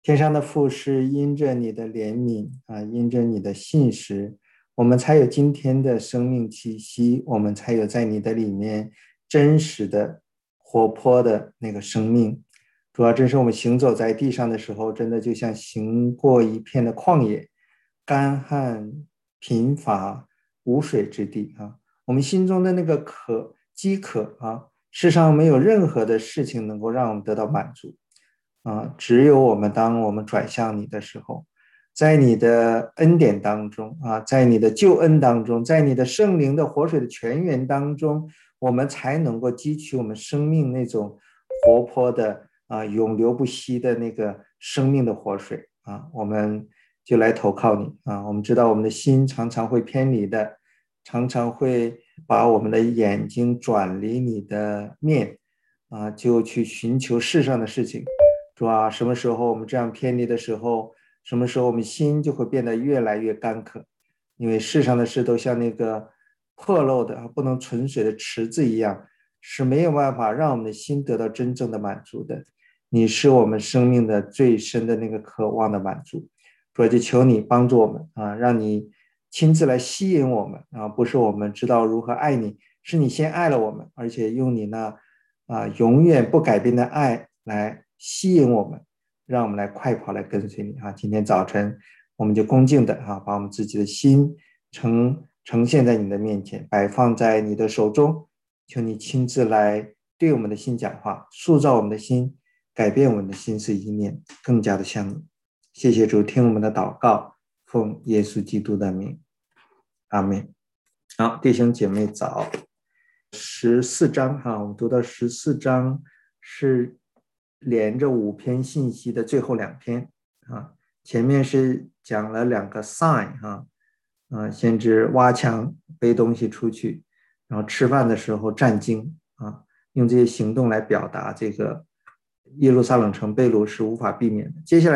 天上的父是因着你的怜悯因着你的信实，我们才有今天的生命气息，我们才有在你的里面真实的活泼的那个生命。主要真是我们行走在地上的时候，真的就像行过一片的旷野，干旱贫乏无水之地我们心中的那个饥渴世上没有任何的事情能够让我们得到满足只有当我们转向你的时候，在你的恩典当中在你的救恩当中，在你的圣灵的活水的泉源当中，我们才能够汲取我们生命那种活泼的永流不息的那个生命的活水我们就来投靠你我们知道我们的心常常会偏离的，常常会把我们的眼睛转离你的面就去寻求世上的事情。主什么时候我们这样偏离的时候，什么时候我们心就会变得越来越干渴，因为世上的事都像那个破漏的不能存水的池子一样，是没有办法让我们的心得到真正的满足的。你是我们生命的最深的那个渴望的满足。主就求你帮助我们让你亲自来吸引我们不是我们知道如何爱你，是你先爱了我们，而且用你那永远不改变的爱来吸引我们，让我们来快跑来跟随你今天早晨我们就恭敬的把我们自己的心呈现在你的面前，摆放在你的手中，求你亲自来对我们的心讲话，塑造我们的心，改变我们的心思意念，更加的像你。谢谢主，听我们的祷告，奉耶稣基督的名，阿们。好，弟兄姐妹早。14章我们读到14章是连着5篇信息的最后2篇前面是讲了2个 sign 先知挖墙背东西出去，然后吃饭的时候战惊用这些行动来表达这个耶路撒冷城被掳是无法避免的。接下来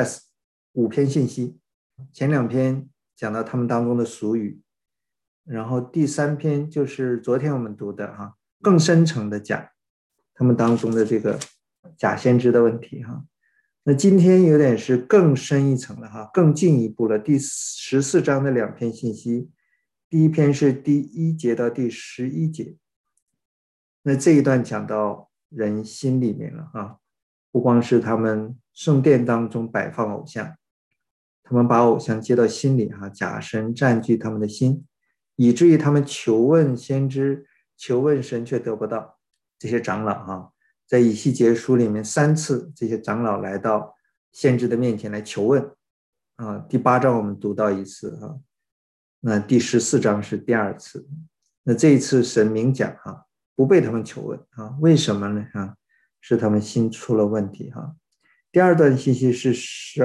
5篇信息，前2篇讲到他们当中的俗语，然后第3篇就是昨天我们读的更深层的讲他们当中的这个假先知的问题那今天有点是更深一层了更进一步了。第14章的2篇信息，第一篇是第1节到第11节，那这一段讲到人心里面了不光是他们圣殿当中摆放偶像，他们把偶像接到心里假神占据他们的心，以至于他们求问先知，求问神却得不到。这些长老在以西结书里面3次，这些长老来到先知的面前来求问第8章我们读到1次那第14章是第2次。那这一次神明讲不被他们求问为什么呢是他们心出了问题第2段信息是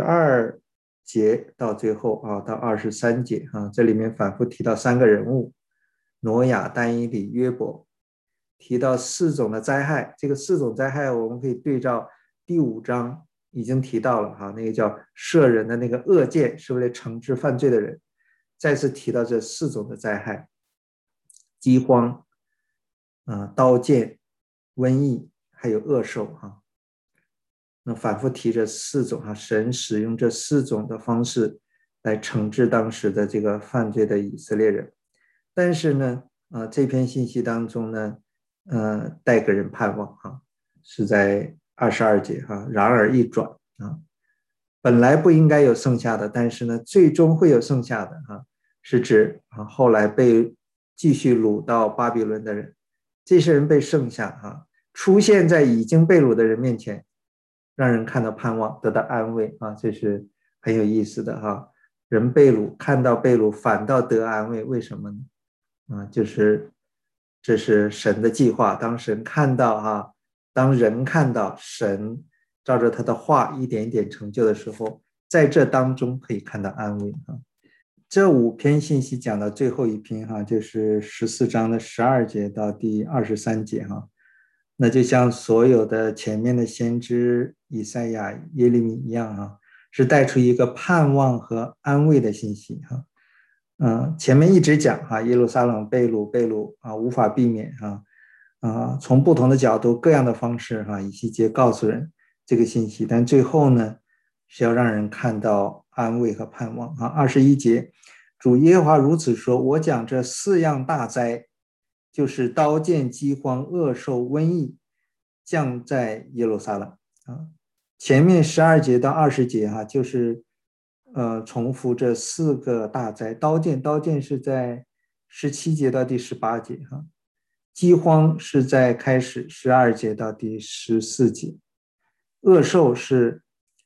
12节到最后到23节这里面反复提到3个人物，挪亚、但以理、约伯，提到4种的灾害。这个4种灾害我们可以对照第5章已经提到了那个叫射人的那个恶箭，是为了惩治犯罪的人。再次提到这4种的灾害，饥荒刀剑、瘟疫还有恶兽那反复提这4种神使用这4种的方式来惩治当时的这个犯罪的以色列人。但是呢这篇信息当中呢带给人盼望是在22节然而一转本来不应该有剩下的，但是呢最终会有剩下的是指后来被继续掳到巴比伦的人，这些人被剩下出现在已经被掳的人面前，让人看到盼望，得到安慰这是很有意思的人被掳，看到被掳反倒得安慰，为什么呢就是这是神的计划。当神看到当人看到神照着他的话一点一点成就的时候，在这当中可以看到安慰这5篇信息讲到最后一篇就是14章的12节到第23节那就像所有的前面的先知以赛亚、耶利米一样是带出一个盼望和安慰的信息前面一直讲耶路撒冷被掳无法避免从不同的角度各样的方式以西结告诉人这个信息，但最后呢是要让人看到安慰和盼望啊。21节，主耶和华如此说：我讲这4样大灾，就是刀剑、饥荒、恶兽、瘟疫，降在耶路撒冷啊。前面12节到20节哈，就是重复这4个大灾。刀剑是在17节到第18节哈，饥荒是在开始12节到第14节，恶兽是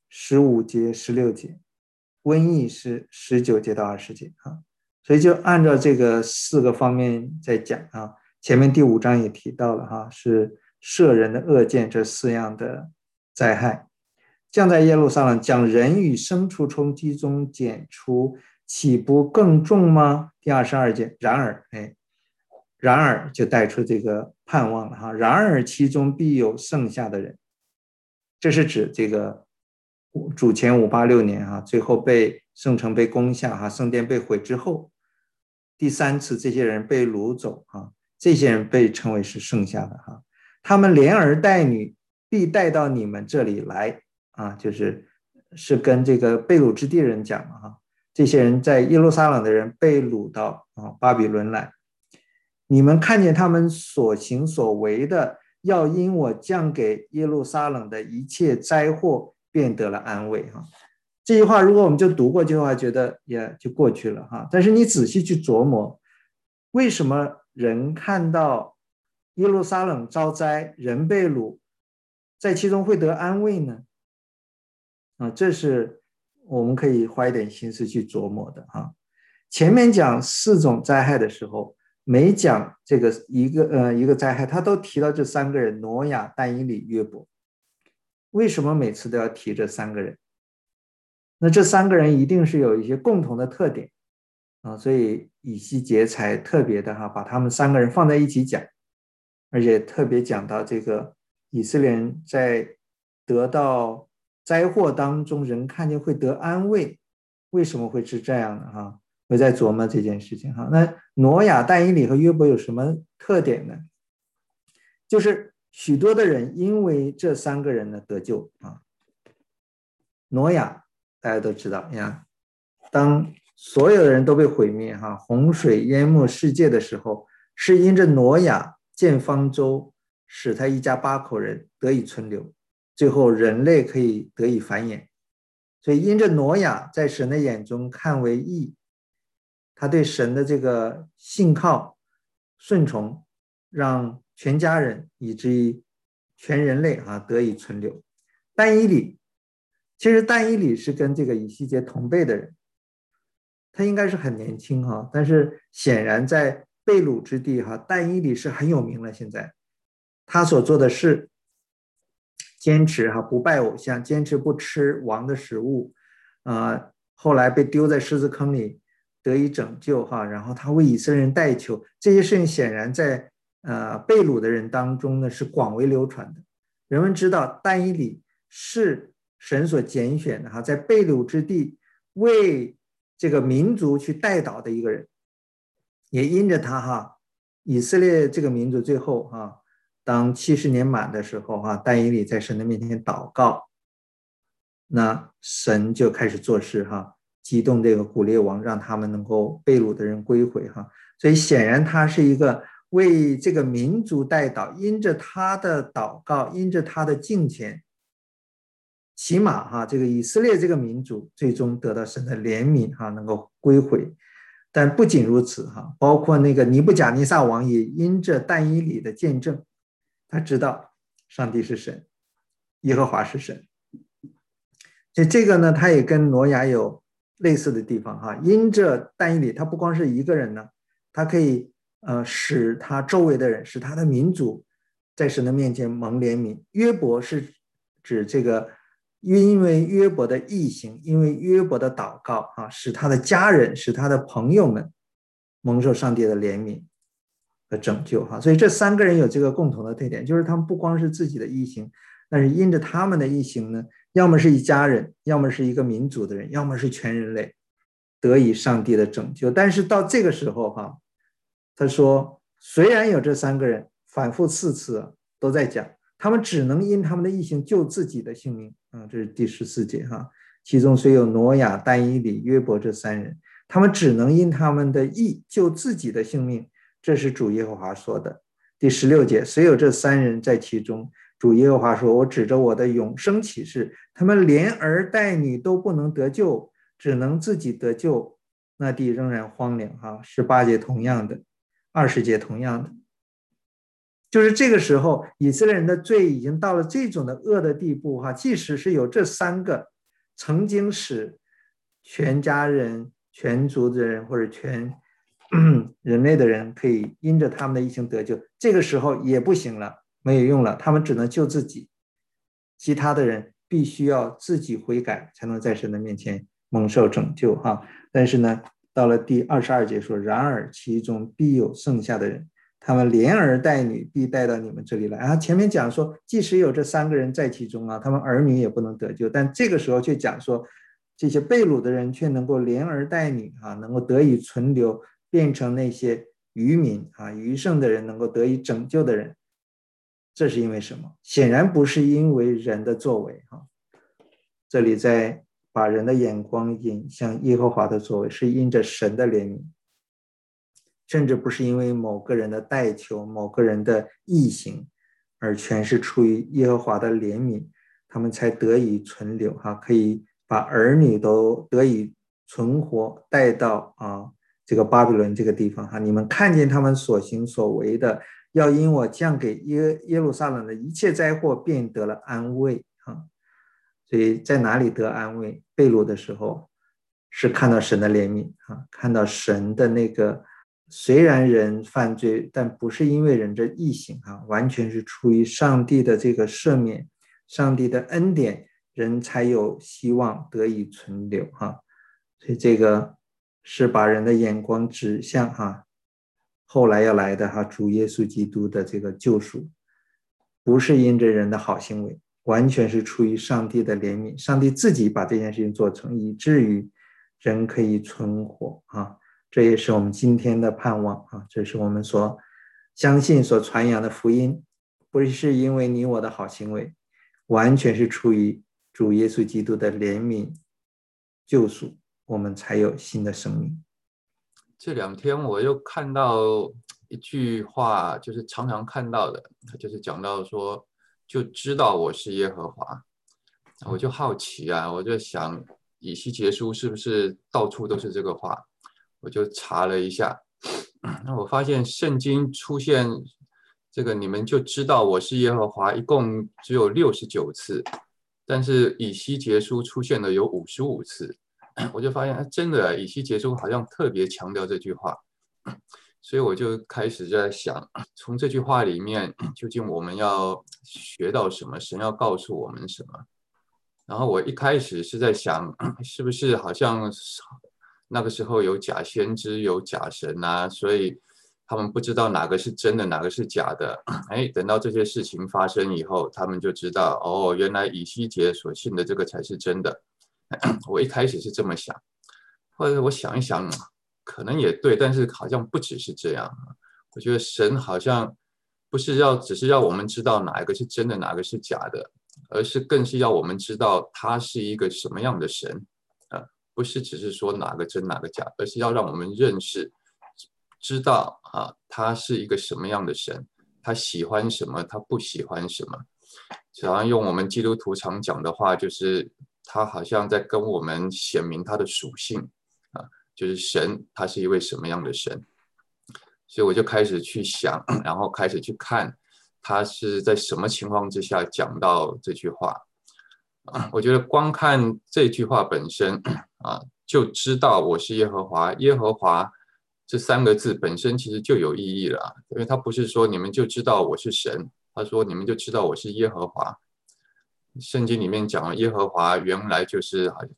15节、16节，瘟疫是19节到20节啊。所以就按照这个4个方面在讲啊。前面第5章也提到了哈，是射人的恶箭这4样的灾害，降在耶路撒冷，将人与牲畜从其中剪除，岂不更重吗？第22节，然而就带出这个盼望了哈。然而其中必有剩下的人，这是指这个主前586年哈，最后被圣城被攻下哈，圣殿被毁之后，第3次这些人被掳走哈，这些人被称为是剩下的哈。他们连儿带女必带到你们这里来啊，是跟这个被掳之地人讲了哈。这些人在耶路撒冷的人被掳到巴比伦来，你们看见他们所行所为的，要因我降给耶路撒冷的一切灾祸便得了安慰哈。这句话如果我们就读过这句话，觉得也就过去了哈。但是你仔细去琢磨，为什么人看到耶路撒冷遭灾，人被掳，在其中会得安慰呢？这是我们可以花一点心思去琢磨的哈。前面讲4种灾害的时候，每讲这个一个灾害，他都提到这3个人：挪亚、但以理、约伯。为什么每次都要提这3个人？那这3个人一定是有一些共同的特点啊，所以以西结才特别的把他们3个人放在一起讲，而且特别讲到这个以色列人在得到灾祸当中，人看见会得安慰，为什么会是这样的哈？我在琢磨这件事情哈。那挪亚、但以理和约伯有什么特点呢？就是许多的人因为这3个人呢得救啊。挪亚大家都知道呀，当所有的人都被毁灭哈，洪水淹没世界的时候，是因着挪亚建方舟，使他一家8口人得以存留，最后人类可以得以繁衍。所以因着挪亚在神的眼中看为义，他对神的这个信靠顺从，让全家人以至于全人类得以存留。但以理，其实但以理是跟这个以西结同辈的人，他应该是很年轻哈，但是显然在被掳之地但以理是很有名了。现在他所做的事，坚持不拜偶像，坚持不吃王的食物，后来被丢在狮子坑里得以拯救然后他为以色列人代求，这些事情显然在被掳的人当中呢是广为流传的。人们知道但以理是神所拣选的在被掳之地为这个民族去代祷的一个人，也因着他以色列这个民族最后当70年满的时候但以理在神的面前祷告，那神就开始做事激动这个古列王，让他们能够被掳的人归回所以显然他是一个为这个民族代祷，因着他的祷告，因着他的敬虔，起码这个以色列这个民族最终得到神的怜悯能够归回。但不仅如此包括那个尼布甲尼撒王也因着但以理的见证，他知道上帝是神，耶和华是神。这个呢，他也跟挪亚有类似的地方因着但以理，他不光是一个人呢，他可以使他周围的人，使他的民族在神的面前蒙怜悯。约伯是指这个因为约伯的义行，因为约伯的祷告使他的家人，使他的朋友们蒙受上帝的怜悯和拯救所以这3个人有这个共同的特点，就是他们不光是自己的义行，但是因着他们的义行呢，要么是一家人，要么是一个民族的人，要么是全人类得以上帝的拯救。但是到这个时候他说虽然有这3个人，反复4次都在讲，他们只能因他们的义行救自己的性命这是第14节其中虽有挪亚、但以理、约伯这3人，他们只能因他们的义救自己的性命，这是主耶和华说的。第16节，虽有这3人在其中，主耶和华说，我指着我的永生启示，他们连儿带女都不能得救，只能自己得救，那地仍然荒凉。18节同样的，20节同样的，就是这个时候以色列人的罪已经到了这种的恶的地步，即使是有这3个曾经使全家人、全族的人或者全人类的人可以因着他们的义行得救，这个时候也不行了，没有用了，他们只能救自己，其他的人必须要自己悔改，才能在神的面前蒙受拯救。但是呢，到了第22节说，然而其中必有剩下的人，他们连儿带女必带到你们这里来。前面讲说，即使有这3个人在其中他们儿女也不能得救，但这个时候却讲说，这些被掳的人却能够连儿带女能够得以存留，变成那些余民余剩的人能够得以拯救的人。这是因为什么？显然不是因为人的作为这里在把人的眼光引向耶和华的作为，是因着神的怜悯，甚至不是因为某个人的代求、某个人的义行，而全是出于耶和华的怜悯，他们才得以存留可以把儿女都得以存活，带到这个巴比伦这个地方你们看见他们所行所为的，要因我降给耶路撒冷的一切灾祸，便得了安慰所以在哪里得安慰？被掳的时候是看到神的怜悯看到神的那个，虽然人犯罪，但不是因为人的义行完全是出于上帝的这个赦免，上帝的恩典，人才有希望得以存留所以这个是把人的眼光指向后来要来的主耶稣基督的这个救赎，不是因着人的好行为，完全是出于上帝的怜悯，上帝自己把这件事情做成，以至于人可以存活这也是我们今天的盼望这是我们所相信所传扬的福音，不是因为你我的好行为，完全是出于主耶稣基督的怜悯救赎，我们才有新的生命。 这2天我又看到一句话，就是常常看到的，就是讲到说，就知道我是耶和华。我就好奇我就想以西结书是不是到处都是这个话，我就查了一下，那我发现圣经出现这个你们就知道我是耶和华，一共只有69次，但是以西结书出现的有55次。我就发现真的以西结书好像特别强调这句话，所以我就开始在想，从这句话里面究竟我们要学到什么，神要告诉我们什么。然后我一开始是在想，是不是好像那个时候有假先知有假神所以他们不知道哪个是真的哪个是假的。等到这些事情发生以后，他们就知道原来以西结所信的这个才是真的。我一开始是这么想，后来我想一想，可能也对，但是好像不只是这样。我觉得神好像不是只是要我们知道哪一个是真的哪个是假的，而是更是要我们知道他是一个什么样的神不是只是说哪个真哪个假，而是要让我们认识知道他是一个什么样的神，他喜欢什么，他不喜欢什么。只要用我们基督徒常讲的话，就是他好像在跟我们显明他的属性就是神他是一位什么样的神。所以我就开始去想，然后开始去看他是在什么情况之下讲到这句话我觉得光看这句话本身就知道我是耶和华。耶和华这3个字本身其实就有意义了因为他不是说你们就知道我是神，他说你们就知道我是耶和华。圣经里面讲耶和华原来就是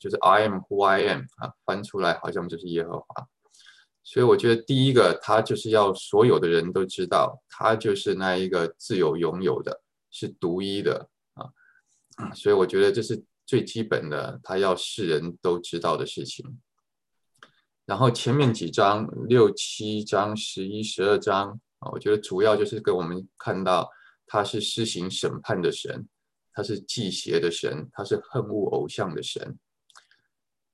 I am who I am 翻出来好像就是耶和华。所以我觉得第一个他就是要所有的人都知道他就是那一个自有拥有的，是独一的所以我觉得这是最基本的他要世人都知道的事情。然后前面几章6、7章、11、12章我觉得主要就是给我们看到他是施行审判的神，他是祭邪的神，他是恨恶偶像的神。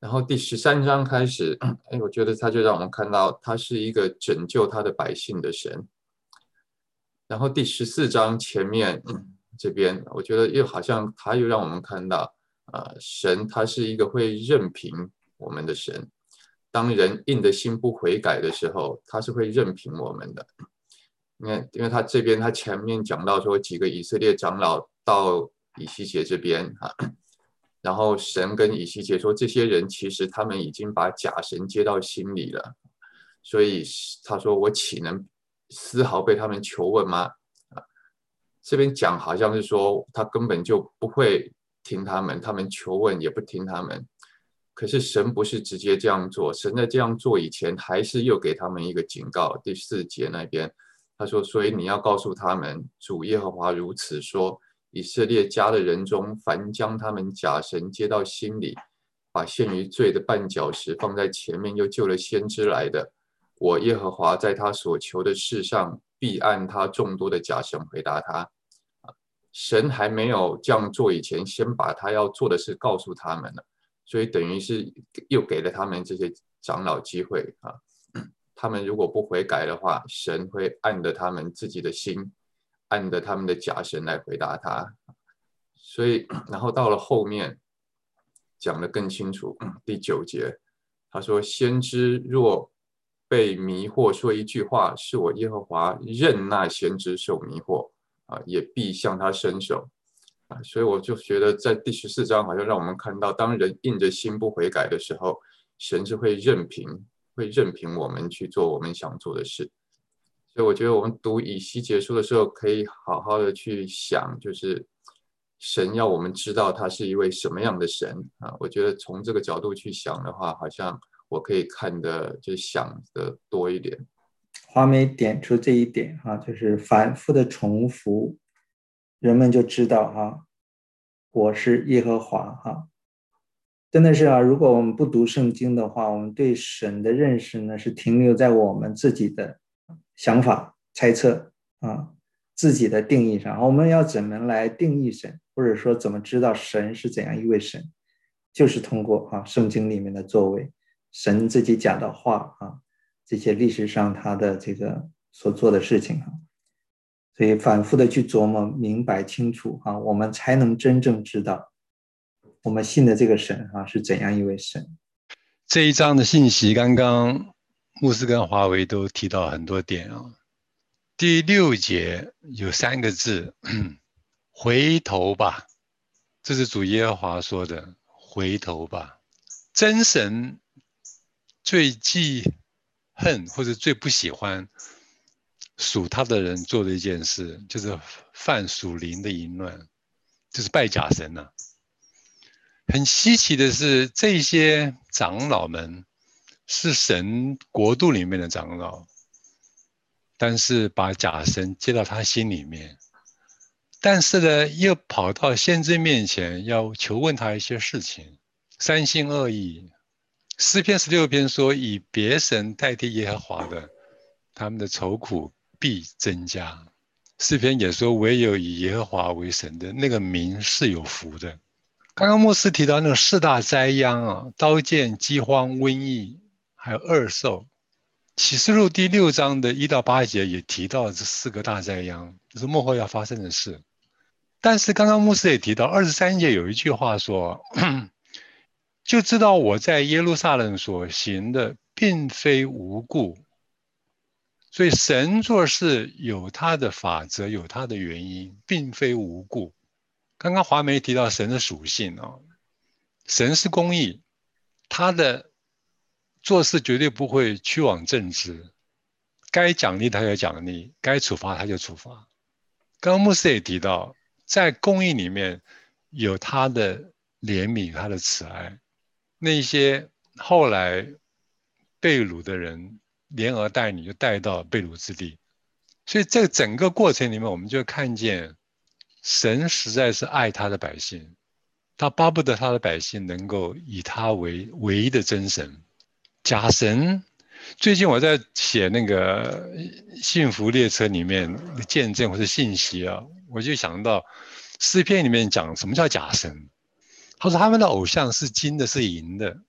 然后第13章开始，我觉得他就让我们看到他是一个拯救他的百姓的神。然后第14章前面这边，我觉得又好像他又让我们看到，神他是一个会任凭我们的神。当人硬着心不悔改的时候，他是会任凭我们的。因为他这边他前面讲到说几个以色列长老到以西结这边然后神跟以西结说，这些人其实他们已经把假神接到心里了，所以他说我岂能丝毫被他们求问吗？这边讲好像是说他根本就不会听他们，他们求问也不听他们。可是神不是直接这样做，神在这样做以前还是又给他们一个警告。第4节那边他说，所以你要告诉他们，主耶和华如此说，以色列家的人中，凡将他们假神接到心里，把陷于罪的绊脚石放在前面，又救了先知来的，我耶和华在他所求的事上必按他众多的假神回答他。神还没有这样做以前，先把他要做的事告诉他们了，所以等于是又给了他们这些长老机会他们如果不悔改的话，神会按着他们自己的心，按着他们的假神来回答他。所以，然后到了后面讲得更清楚，第9节，他说：“先知若被迷惑说一句话，是我耶和华任那先知受迷惑也必向他伸手。”所以我就觉得在第14章好像让我们看到，当人硬着心不悔改的时候，神是会任凭我们去做我们想做的事。所以我觉得我们读以西结书的时候，可以好好的去想，就是神要我们知道他是一位什么样的神我觉得从这个角度去想的话，好像我可以看的就想的多一点。 华美点出这一点就是反复的重复，人们就知道我是耶和华真的是如果我们不读圣经的话，我们对神的认识呢是停留在我们自己的想法、猜测自己的定义上。我们要怎么来定义神，或者说怎么知道神是怎样一位神，就是通过圣经里面的作为，神自己讲的话这些历史上他的这个所做的事情所以反复的去琢磨明白清楚我们才能真正知道我们信的这个神是怎样一位神。 这一章的信息，刚刚牧师跟华为都提到很多点第6节有3个字，回头吧，这是主耶和华说的，回头吧。真神最忌恨或者最不喜欢属他的人做的一件事，就是犯属灵的淫乱，就是拜假神很稀奇的是，这些长老们是神国度里面的长老，但是把假神接到他心里面，但是呢，又跑到先知面前要求问他一些事情，三心二意。诗篇16篇说，以别神代替耶和华的，他们的愁苦必增加。诗篇也说，唯有以耶和华为神的那个民是有福的。刚刚牧师提到那个4大灾殃刀剑、饥荒、瘟疫，还有恶兽。启示录第6章的1到8节也提到这4个大灾殃，就是末后要发生的事。但是刚刚牧师也提到23节有一句话说，就知道我在耶路撒冷所行的并非无故。所以神做事有他的法则，有他的原因，并非无故。刚刚华梅提到神的属性神是公义，他的做事绝对不会屈枉正直，该奖励他就奖励，该处罚他就处罚。刚刚牧师也提到，在公义里面有他的怜悯，他的慈爱。那些后来被掳的人连儿带女就带到被掳之地，所以这整个过程里面，我们就看见神实在是爱他的百姓，他巴不得他的百姓能够以他为唯一的真神。假神，最近我在写那个幸福列车里面的见证或者信息我就想到诗篇里面讲什么叫假神。他说他们的偶像是金的，是银的，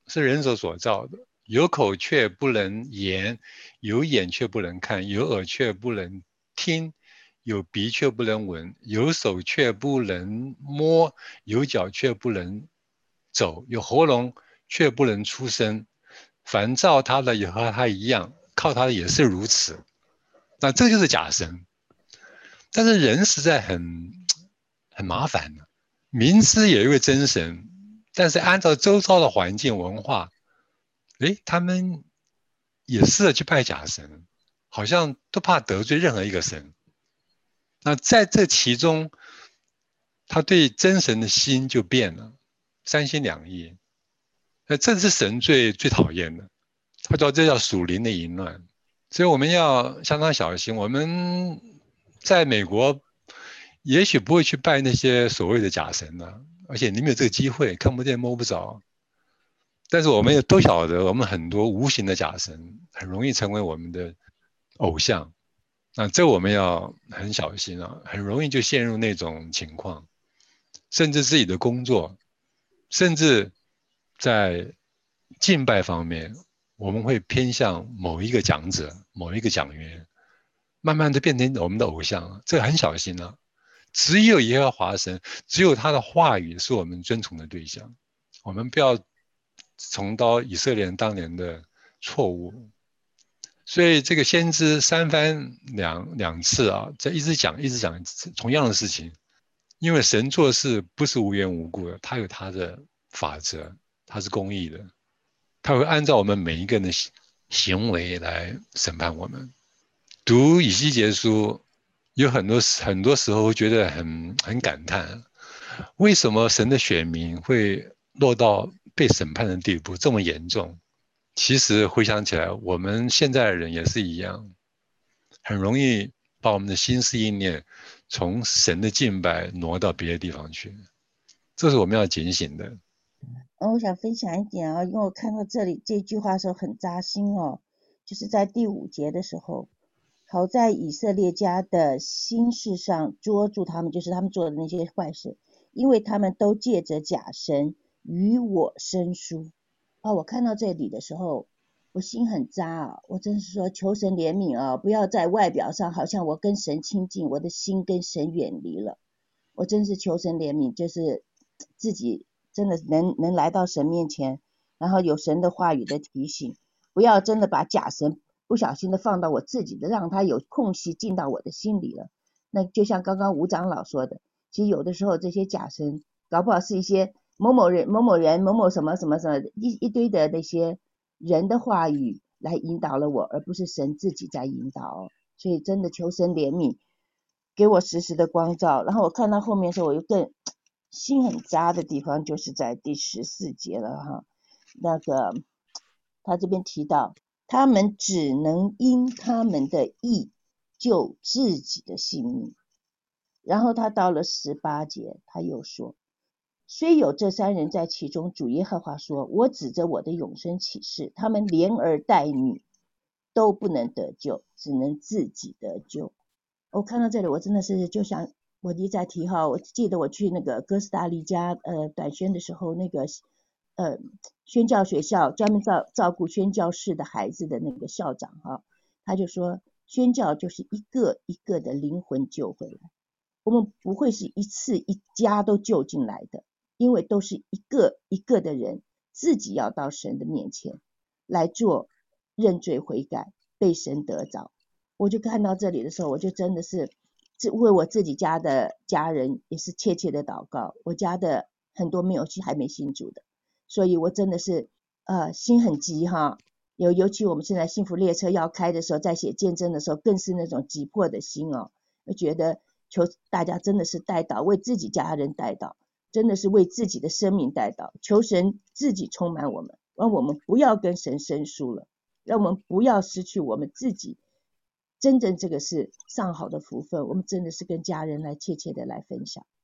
是人手所造的，有口却不能言，有眼却不能看，有耳却不能听，有鼻却不能闻，有手却不能摸，有脚却不能走，有喉咙却不能出声。凡造他的也和他一样，靠他的也是如此。那这就是假神。但是人实在很麻烦的，明知有一位真神，但是按照周遭的环境文化，他们也试着去拜假神，好像都怕得罪任何一个神。那在这其中，他对真神的心就变了，三心两意。那这是神最讨厌的，他说这叫属灵的淫乱。所以我们要相当小心。我们在美国也许不会去拜那些所谓的假神的，而且你没有这个机会，看不见摸不着。但是我们也都晓得，我们很多无形的假神很容易成为我们的偶像。那这我们要很小心啊，很容易就陷入那种情况，甚至自己的工作，甚至在敬拜方面，我们会偏向某一个讲者、某一个讲员，慢慢的变成我们的偶像了。这个很小心啊。只有耶和华神，只有他的话语是我们尊崇的对象。我们不要重蹈以色列人当年的错误。所以这个先知三番两次啊，在一直讲同样的事情。因为神做事不是无缘无故的，他有他的法则，他是公义的，他会按照我们每一个人的行为来审判我们。读以西结书，有很多时候会觉得很感叹，为什么神的选民会落到被审判的地步这么严重？其实回想起来，我们现在的人也是一样，很容易把我们的心思意念从神的敬拜挪到别的地方去，这是我们要警醒的。 我想分享一点啊，因为我看到这里这句话的时候很扎心哦，就是在第5节的时候，好在以色列家的心事上捉住他们，就是他们做的那些坏事，因为他们都借着假神与我生疏。我看到这里的时候，我心很扎啊，我真是说求神怜悯啊，不要在外表上好像我跟神亲近，我的心跟神远离了。我真是求神怜悯，就是自己真的能来到神面前，然后有神的话语的提醒，不要真的把假神不小心的放到我自己的，让他有空隙进到我的心里了。那就像刚刚吴长老说的，其实有的时候这些假神搞不好是一些某某人某某什么什么什么一堆的那些人的话语来引导了我，而不是神自己在引导。所以真的求神怜悯，给我时时的光照。然后我看到后面的时候，我又更心很扎的地方就是在第14节了哈。那个他这边提到，他们只能因他们的义救自己的性命。然后他到了18节，他又说，虽有这3人在其中，主耶和华说，我指着我的永生起誓，他们连儿带女都不能得救，只能自己得救。我看到这里，我真的是就想我一再提哈，我记得我去那个哥斯达黎加短宣的时候，那个宣教学校专门照顾宣教士的孩子的那个校长哈，他就说宣教就是一个一个的灵魂救回来，我们不会是一次一家都救进来的，因为都是一个一个的人自己要到神的面前来做认罪悔改，被神得着。我就看到这里的时候，我就真的是为我自己家的家人也是切切的祷告，我家的很多还没信主的，所以我真的是心很急哈。尤其我们现在幸福列车要开的时候，在写见证的时候，更是那种急迫的心哦。我觉得求大家真的是代祷，为自己家人代祷，真的是为自己的生命代祷，求神自己充满我们，让我们不要跟神生疏了，让我们不要失去我们自己真正这个是上好的福分，我们真的是跟家人来切切的来分享。